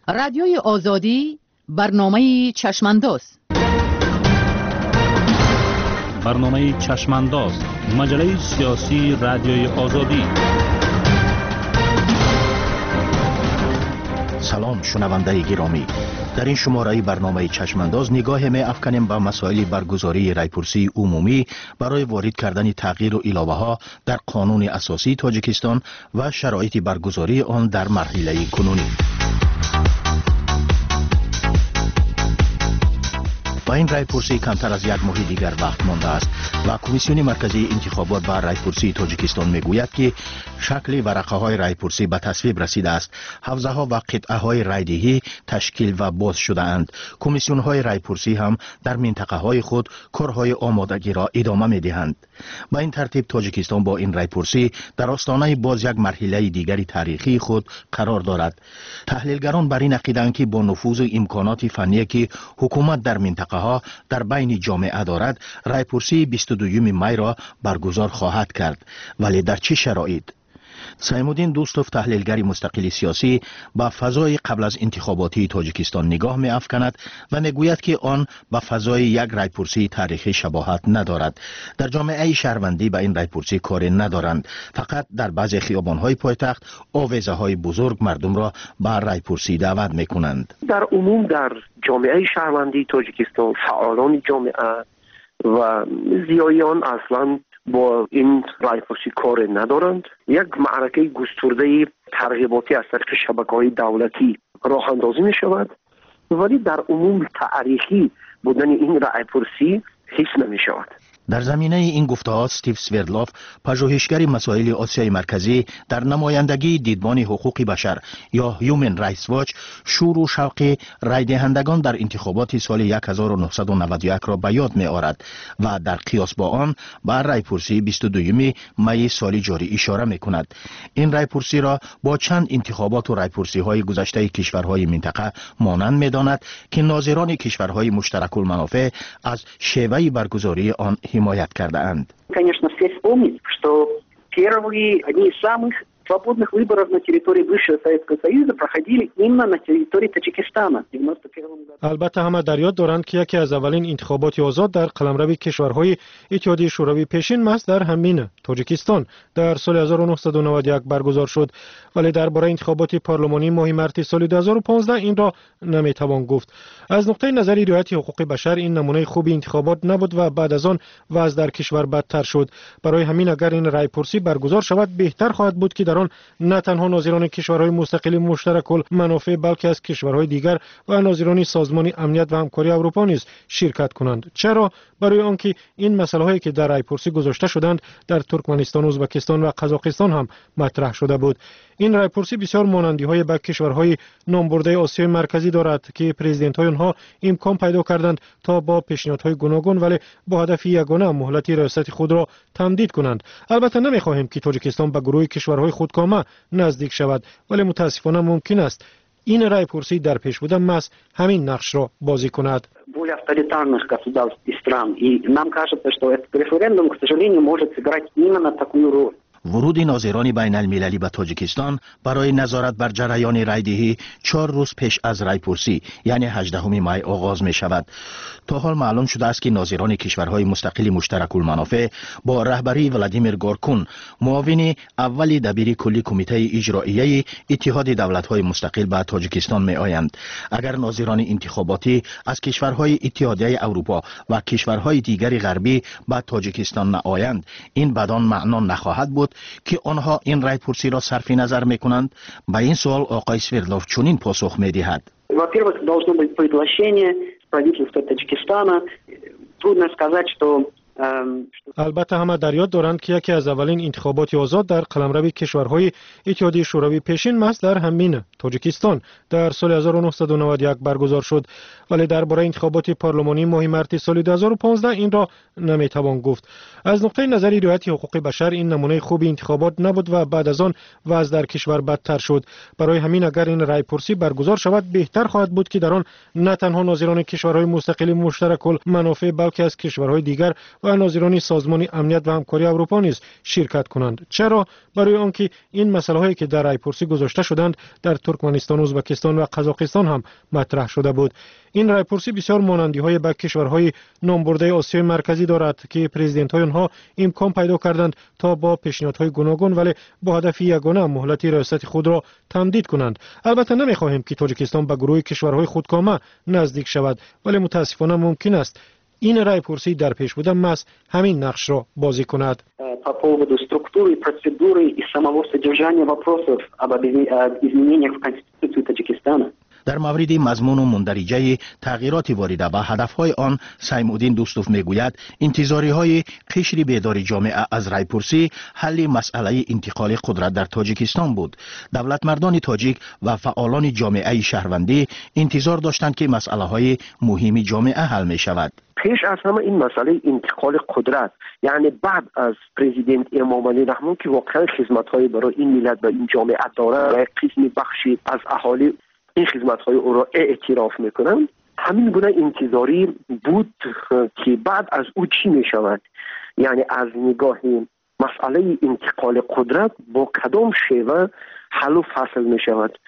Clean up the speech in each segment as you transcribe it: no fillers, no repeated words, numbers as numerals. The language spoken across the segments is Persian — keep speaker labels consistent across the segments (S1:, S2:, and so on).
S1: رادیوی آزادی برنامه چشمانداز.
S2: برنامه چشمانداز، مجله سیاسی رادیوی آزادی.
S3: سلام شنونده گرامی، در این شماره برنامه چشمانداز نگاه می افکنیم به مسائل برگزاری رایپرسی عمومی برای وارد کردن تغییر و علاوه ها در قانون اساسی تاجیکستان و شرایط برگزاری آن در مرحله کنونی. با این رایپرسی کمتر از یک ماه دیگر وقت مانده است و کمیسیون مرکزی انتخابات بر رایپرسی تاجیکستان میگوید که شکل ورقه های رایپرسی به تصویب رسیده است. حوزه ها و قطعه های رایدهی تشکیل و باز شده اند. کمیسیون های رایپرسی هم در منطقه های خود کارهای آمادگی را ادامه می دهند. با این ترتیب تاجیکستان با این رایپرسی در آستانه باز یک مرحله دیگری تاریخی خود قرار دارد. تحلیلگران بر این عقیده‌اند که با نفوذ امکانات فنی که حکومت در منطقه ها در بین جامعه دارد، رایپرسی 22 می را برگزار خواهد کرد. ولی در چه شرایط؟ سیمودین دوستوف، تحلیلگر مستقل سیاسی، با فضای قبل از انتخاباتی تاجیکستان نگاه می افکند و میگوید که آن با فضای یک رایپرسی تاریخی شباهت ندارد. در جامعه شهروندی به این رایپرسی کاری ندارند، فقط در بعضی خیابان‌های پایتخت آویزه‌های بزرگ مردم را به رایپرسی دعوت می‌کنند.
S4: در عموم در جامعه شهروندی تاجیکستان فعالان جامعه و زیایان اصلاً با این رایپرسی کار ندارند. یک معرکه گسترده ترغیباتی از طریق شبکه‌های دولتی راه اندازی می شود، ولی در عموم تاریخی بودن این رایپرسی حس نمی شود.
S3: در زمینه این گفته‌ها استیو سوردلوف، پژوهشگر مسائل آسیای مرکزی، در نمایندگی دیدبان حقوق بشر یا هیومن رایتس واچ شور و شوق رای دهندگان در انتخابات سال 1991 را به یاد می‌آورد و در قیاس با آن بر رایپرسی 22 می سال جاری اشاره می‌کند. این رایپرسی را با چند انتخابات و رایپرسی‌های گذشته کشورهای منطقه مانند می‌داند که ناظران کشورهای مشترک المنافع از شیوه برگزاری آن حمایت کرده اند.
S5: Конечно, все вспомнить, что первые, одни из самых свободных выборов на территории бывшего Советского Союза проходили именно на территории Таджикистана в 91 году.
S6: البته همه در یاد دارند که یکی از اولین انتخابات آزاد در قلمرو کشورهای اتحادیه شوروی پیشین محض در همین تاجیکستان در سال 1991 برگزار شد، ولی درباره انتخابات پارلمانی ماه مارس سال 2015 این را نمیتوان گفت. از نقطه نظر رعایت حقوق بشر این نمونه خوبی انتخابات نبود و بعد از آن وضع در کشور بدتر شد. برای همین اگر این رایپرسی برگزار شود بهتر خواهد بود که در آن نه تنها ناظران کشورهای مستقل مشترک المنافع بلکه از کشورهای دیگر و ناظران سازمان امنیت و همکاری اروپا نیز شرکت کنند. چرا؟ برای آنکه این مسائلی که در رایپرسی گذاشته شدند در ترکمنستان، ازبکستان و قزاقستان هم مطرح شده بود. این رایپرسی بسیار مانندی‌های با کشورهای نامبرده آسیای مرکزی دارد که پرزیدنت‌های آنها امکان پیدا کردند تا با پیشنهادهای گوناگون ولی با هدف یگانه مهلت ریاست خود را تمدید کنند. البته نمی‌خواهیم که تاجیکستان به گروه کشورهای خودکامه نزدیک شود، ولی متاسفانه ممکن است این رایپرسی در پیش بوده محض همین نقش را بازی کند.
S5: Более авторитарных государств и стран. И нам кажется, что этот референдум, к сожалению, может сыграть именно такую роль.
S3: ورود ناظران بین المللی به تاجیکستان برای نظارت بر جریان رایدهی 4 روز پیش از رایپرسی یعنی 18 می آغاز می شود. تا حال معلوم شده است که ناظران کشورهای مستقل مشترک المنافع با رهبری ولادیمیر گورکون، معاون اول دبیر کلی کمیته اجرایی اتحاد دولت‌های مستقل به تاجیکستان می آیند. اگر ناظران انتخاباتی از کشورهای اتحادیه اروپا و کشورهای دیگر غربی به تاجیکستان نآیند، این بدان معنا نخواهد بود که آنها این رایپرسی را صرف نظر میکنند. به این سوال آقای سوردلوف چنین پاسخ میدهد:
S5: Во-первых, должно быть приглашение правительства Таджикистана. Трудно сказать, что
S6: البته همه در یاد دارند که یکی از اولین انتخابات آزاد در قلمرو کشورهای اتحادیه شوروی پیشین محض در همین تاجیکستان در سال 1991 برگزار شد، ولی درباره انتخابات پارلمانی ماه مارس سال 2015 این را نمیتوان گفت. از نقطه نظر رعایت حقوق بشر این نمونه خوبی انتخابات نبود و بعد از آن وضع در کشور بدتر شد. برای همین اگر این رایپرسی برگزار شود بهتر خواهد بود که در آن نه تنها ناظران کشورهای مستقل مشترک المنافع بلکه از کشورهای دیگر و و ناظران سازمان امنیت و همکاری اروپا نیز شرکت کنند. چرا؟ برای آنکه این مسائلی که در رایپرسی گذاشته شدند در ترکمنستان، ازبکستان و قزاقستان هم مطرح شده بود. این رایپرسی بسیار مانندی‌های به کشورهای نامبرده آسیای مرکزی دارد که پرزیدنت‌های آنها امکان پیدا کردند تا با پیشنهادهای گوناگون ولی با هدف یگانه مهلت ریاست خود را تمدید کنند. البته نمی‌خواهیم که تاجیکستان به گروه کشورهای خودکامه نزدیک شود، ولی متاسفانه ممکن است این رایپرسی در پیش بوده محض همین نقش را بازی کند.
S5: По поводу структуры, процедуры и самого содержания вопросов об изменениях в Конституции Таджикистана.
S3: در مورد مضمون و مندرجه تغییرات وارده به هدفهای آن، سیمودین دوستوف میگوید انتظاری‌های قشر بیدار جامعه از رایپرسی حل مسئله انتقال قدرت در تاجیکستان بود. دولتمردان تاجیک و فعالان جامعه شهروندی انتظار داشتند که مسئله‌های مهم جامعه حل می شود.
S4: پیش از همه این مسئله انتقال قدرت، یعنی بعد از پرزیدنت امامعلی رحمان که واقعا خدمت‌های برای این ملت و این جامعه داره و یک قسمی بخشی از اهالی این خدمت‌های او را اعتراف میکنند، همین گونه انتظاری بود که بعد از او چی می شود، یعنی از نگاه مسئله انتقال قدرت با کدام شیوه حل و فصل می شود.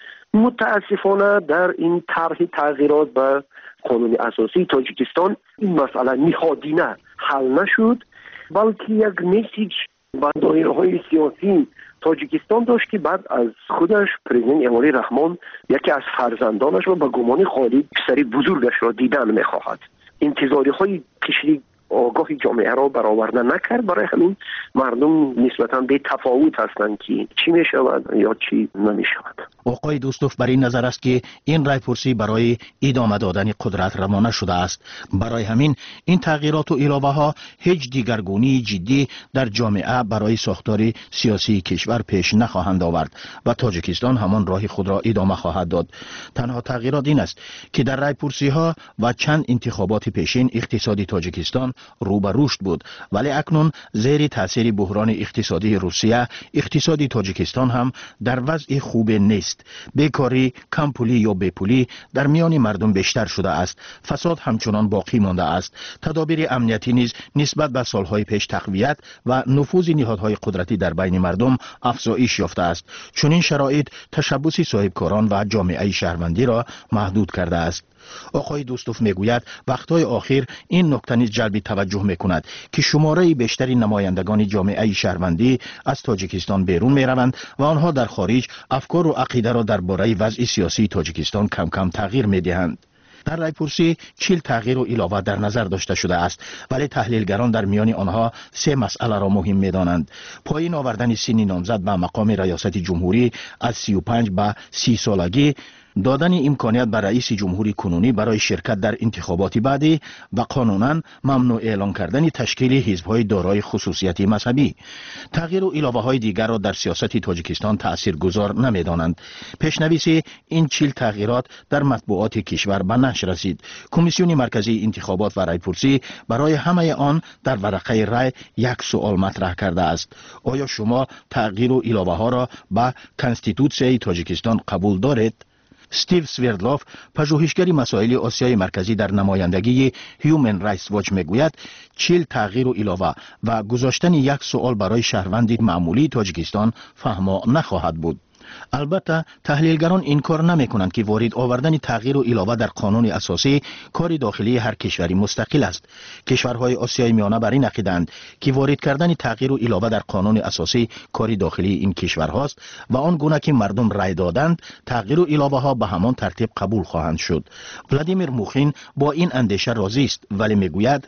S4: متاسفانه در این طرح تغییرات به قانون اساسی تاجیکستان این مسئله نهادینه حل نشد، بلکه یک میسیج به دایره‌های سیاسی تاجیکستان داشت که بعد از خودش پرزیدنت امامعلی رحمان یکی از فرزندانش را به گمان خالی پسری بزرگش را دیدن می‌خواهد. انتظاری‌های قشری آگاه جامعه را برآورده نکرد، برای همین مردم نسبتاً به تفاوت هستند که چی می شود یا چی نمی شود.
S3: آقای دوستوف بر این نظر است که این رایپرسی برای ادامه دادن قدرت روانه شده است. برای همین این تغییرات و علاوه ها هیچ دیگرگونی جدی در جامعه برای ساختار سیاسی کشور پیش نخواهند آورد و تاجیکستان همان راه خود را ادامه خواهد داد. تنها تغییرات این است که در رایپرسی ها و چند انتخابات پیشین اقتصادی تاجیکستان رو به رشد بود، ولی اکنون زیر تاثیر بحران اقتصادی روسیه اقتصادی تاجیکستان هم در وضع خوب نیست. بیکاری، کمپولی یا بیپولی در میان مردم بیشتر شده است. فساد همچنان باقی مانده است. تدابیر امنیتی نیز نسبت به سالهای پیش تقویت و نفوذ نهادهای قدرتی در بین مردم افزایش یافته است. چون این شرایط تشبث صاحبکاران و جامعه شهروندی را محدود کرده است. آقای دوستوف میگوید وقتهای آخر این نکته نیز جلب توجه میکند که شماره بیشتری نمایندگان جامعه شهروندی از تاجیکستان بیرون میروند و آنها در خارج افکار و عقیده را درباره وضع سیاسی تاجیکستان کم کم تغییر میدهند. در رایپرسی 40 تغییر و علاوه در نظر داشته شده است، ولی تحلیلگران در میان آنها 3 مسئله را مهم می‌دانند. پایین آوردن سن نامزد به مقام ریاست جمهوری از 35 به 30 سالگی، دادن امکانیت به رئیس جمهوری کنونی برای شرکت در انتخابات بعدی و قانونا ممنوع اعلان کردن تشکیل حزب‌های دارای خصوصیت مذهبی. تغییر و علاوه‌های دیگر را در سیاست تاجیکستان تاثیرگذار نمی‌دانند. پیش‌نویس این 40 تغییرات در مطبوعات کشور به نشر رسید. کمیسیون مرکزی انتخابات و رایپرسی برای همه آن در ورقه رای یک سوال مطرح کرده است: آیا شما تغییر و علاوه‌ها را به کنستیتوسیای تاجیکستان قبول دارید؟ استیو سویردلوف، پژوهشگر مسائل آسیای مرکزی در نمایندگی هیومن رایتس واچ میگوید 40 تغییر و علاوه و گذاشتن یک سوال برای شهروند معمولی تاجیکستان فهما نخواهد بود. البته تحلیلگران انکار نمی‌کنند که وارد آوردن تغییر و علاوه در قانون اساسی کار داخلی هر کشوری مستقل است. کشورهای آسیای میانه بر این عقیده‌اند که وارد کردن تغییر و علاوه در قانون اساسی کار داخلی این کشورهاست و آن گونه که مردم رای دادند تغییر و علاوه ها به همان ترتیب قبول خواهند شد. ولادیمیر موخین با این اندیشه راضی است، ولی میگوید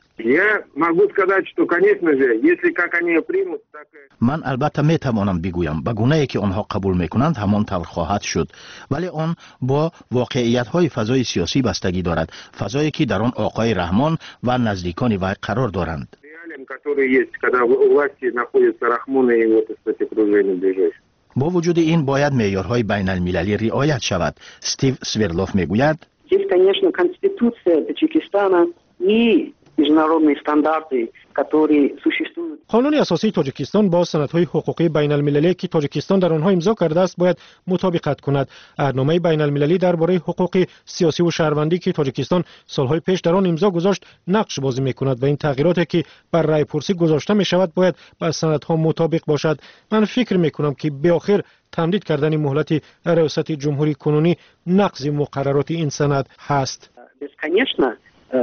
S3: من البته میتوانم بگویم به گونه‌ای که آنها قبول میکنند همان طور خواهد شد، ولی آن با واقعیت‌های فضای سیاسی بستگی دارد، فضایی که در آن آقای رحمان و نزدیکان وی قرار دارند. با وجود این باید معیارهای بین المللی رعایت شود. استیو سویردلوف میگوید
S5: Есть, конечно, конституция Таджикистана и международные стандарты, которые существуют.
S6: قانون اساسی تاجیکستان با سندهای حقوقی بین المللی که تاجیکستان در آنها امضا کرده است باید مطابقت کند. عهدنامه بین المللی درباره حقوق سیاسی و شهروندی که تاجیکستان سالهای پیش در آن امضا گذاشت نقش بازی می‌کند و این تغییراتی که بر رای پرسی گذاشته می‌شود باید با سندها مطابق باشد. من فکر می‌کنم که به آخر تمدید کردن مهلت ریاست جمهوری کنونی نقض مقررات این سند هست.
S5: Бесконечно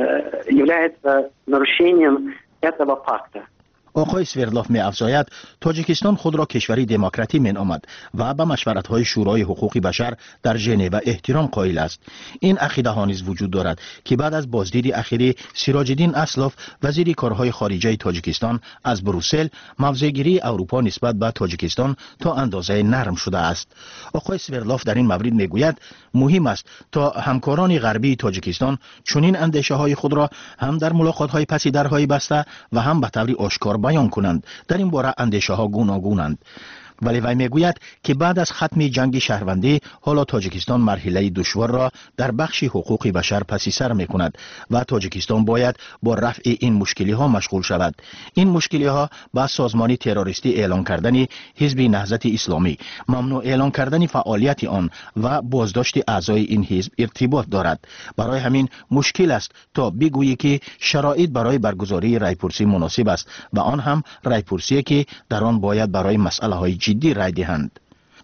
S5: является нарушением этого факта.
S3: آقای سوردلوف می افزاید تاجیکستان خود را کشوری دموکراتی می نامد و به مشورت‌های شورای حقوق بشر در ژنو احترام قائل است. این عقیده ها نیز وجود دارد که بعد از بازدید اخیری سیراج الدین اسلاف وزیر کارهای خارجه تاجیکستان از بروسل موضع‌گیری اروپا نسبت به تاجیکستان تا اندازه نرم شده است. آقای سوردلوف در این مورد می گوید مهم است تا همکاران غربی تاجیکستان چنین اندیشه‌های خود را هم در ملاقات‌های پس درهای بسته و هم به طور آشکار بیان کنند. در این باره اندیشه ها گوناگونند. ولی وی میگوید که بعد از ختم جنگ شهروندی حالا تاجیکستان مرحله دشوار را در بخش حقوق بشر پس سر می کند و تاجیکستان باید با رفع این مشکلی ها مشغول شود. این مشکلی ها با سازمان تروریستی اعلان کردن حزب نهضت اسلامی، ممنوع اعلان کردن فعالیت آن و بازداشت اعضای این حزب ارتباط دارد. برای همین مشکل است تا بگویی که شرایط برای برگزاری رایپرسی مناسب است و آن هم رایپرسی که در آن باید برای مسئله های جدی رای دهند.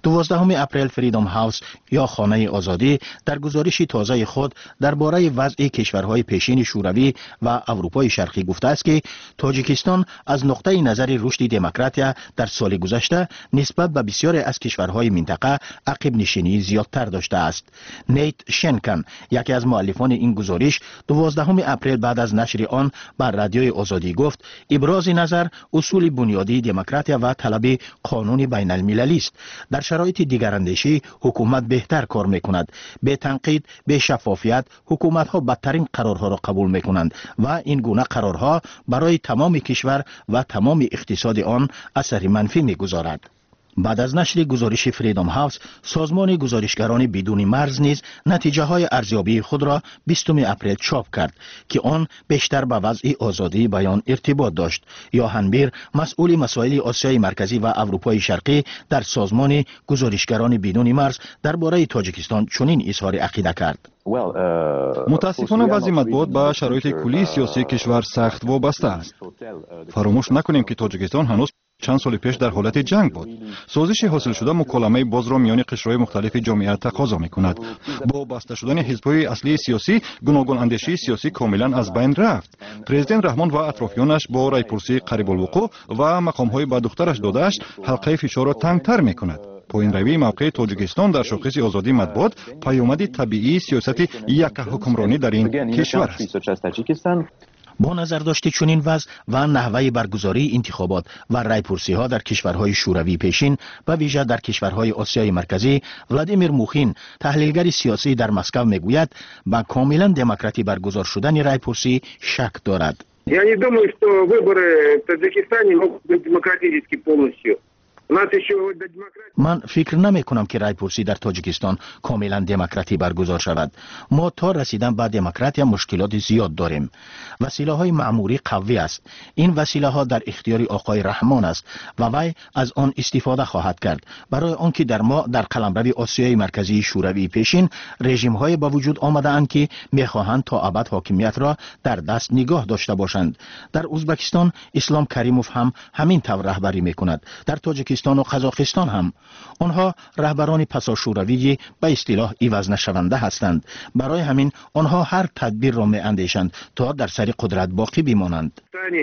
S3: 12 اپریل فریدم هاوس یا خانه آزادی در گزارش تازه خود درباره وضع کشورهای پیشین شوروی و اروپای شرقی گفته است که تاجیکستان از نقطه نظر رشد دموکراتیا در سال گذشته نسبت به بسیاری از کشورهای منطقه عقب نشینی زیادتر داشته است. نیت شنکن یکی از مؤلفان این گزارش 12 اپریل بعد از نشر آن بر رادیوی آزادی گفت ابراز نظر اصول بنیادی دموکراتیا و طلب قانون بین المللی است. در شرایط دیگراندیشی حکومت بهتر کار میکند. به تنقید، به شفافیت حکومت ها بدترین قرارها را قبول میکنند و این گونه قرارها برای تمام کشور و تمام اقتصاد آن اثر منفی میگذارد. بعد از نشر گزارش فریدم هاوس، سازمان گزارشگران بدون مرز نیز نتیجه های ارزیابی خود را 20 اپریل چاپ کرد که آن بیشتر به وضع آزادی بیان ارتباط داشت. یوهان بیر، مسئول مسائل آسیای مرکزی و اروپای شرقی در سازمان گزارشگران بدون مرز درباره تاجیکستان چنین اظهار عقیده کرد.
S7: متاسفانه وضع مطبوعات به شرایط کلی سیاسی کشور سخت وابسته است. فراموش نکنیم که تاجیکستان هنوز چند سال پیش در حالت جنگ بود. سازش حاصل شده مکالمه باز را میان قشرهای مختلف جامعه تقاضا میکند. با بسته شدن حزب‌های اصلی سیاسی، گوناگون اندیشی سیاسی کاملا از بین رفت. پرزیدنت رحمان و اطرافیانش با رایپرسی قریب الوقوع و مقام‌های به دخترش داده‌اش حلقه فشار را تنگتر میکند. پایین روی موقع تاجیکستان در شاخص آزادی مطبوعات پیامد طبیعی سیاست یک حکمرانی در این کشور است.
S3: با نظر داشته چنین وضع و نحوه برگزاری انتخابات و رایپرسی ها در کشورهای شوروی پیشین و ویژه در کشورهای آسیای مرکزی، ولادیمیر موخین، تحلیلگر سیاسی در مسکو میگوید با کاملا دموکراتی برگزار شدن رایپرسی شک دارد.
S8: Я не думаю, что выборы в Таджикистане могут быть демократически полностью.
S3: من فکر نمی کنم که رایپرسی در تاجیکستان کاملا دموکراتی برگزار شود. ما تا رسیدن به دموکراتی مشکلات زیاد داریم. وسیله های معمولی قوی است. این وسیله ها در اختیار آقای رحمان است و وی از آن استفاده خواهد کرد برای آنکه در ما در قلمرو آسیای مرکزی شوروی پیشین رژیم های با وجود آمده اند که میخواهند تا ابد حاکمیت را در دست نگاه داشته باشند. در ازبکستان اسلام کریموف هم همین طور رهبری میکند. در تاجیکستان و قزاقستان هم آنها رهبران پسا شوروی به اصطلاح عوض نشونده هستند. برای همین آنها هر تدبیر را می اندیشند تا در سر قدرت باقی بمانند.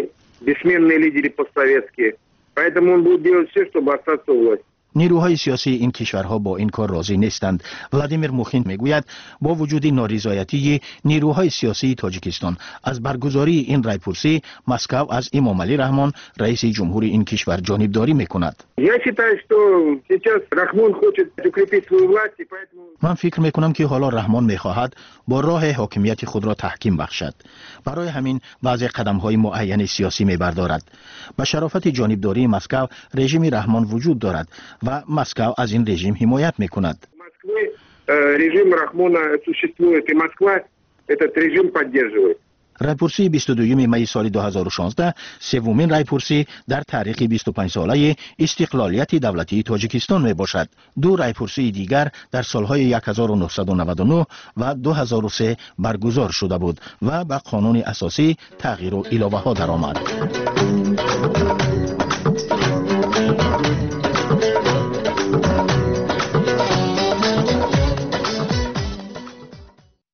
S3: نیروهای سیاسی این کشورها با این کار راضی نیستند. ولادیمیر موخین میگوید با وجود نارضایتی نیروهای سیاسی تاجیکستان از برگزاری این رایپرسی، مسکو از امام علی رحمان رئیس جمهور این کشور جانبداری میکند. من فکر میکنم که حالا رحمان میخواهد با راه حاکمیت خود را تحکیم بخشد. برای همین بعضی قدم‌های معین سیاسی میبردارد. به شرافت جانبداری مسکو رژیم رحمان وجود دارد و مسکو از این رژیم حمایت میکند.
S8: رژیم رحمانا существует и Москва этот режим поддерживает.
S3: رایپرسی 22 می سال 2016 سومین رایپرسی در تاریخ 25 ساله استقلالیت دولتی تاجیکستان می باشد. دو رایپرسی دیگر در سالهای 1999 و 2003 برگزار شده بود و به قانون اساسی تغییر و اضافه ها درآمد.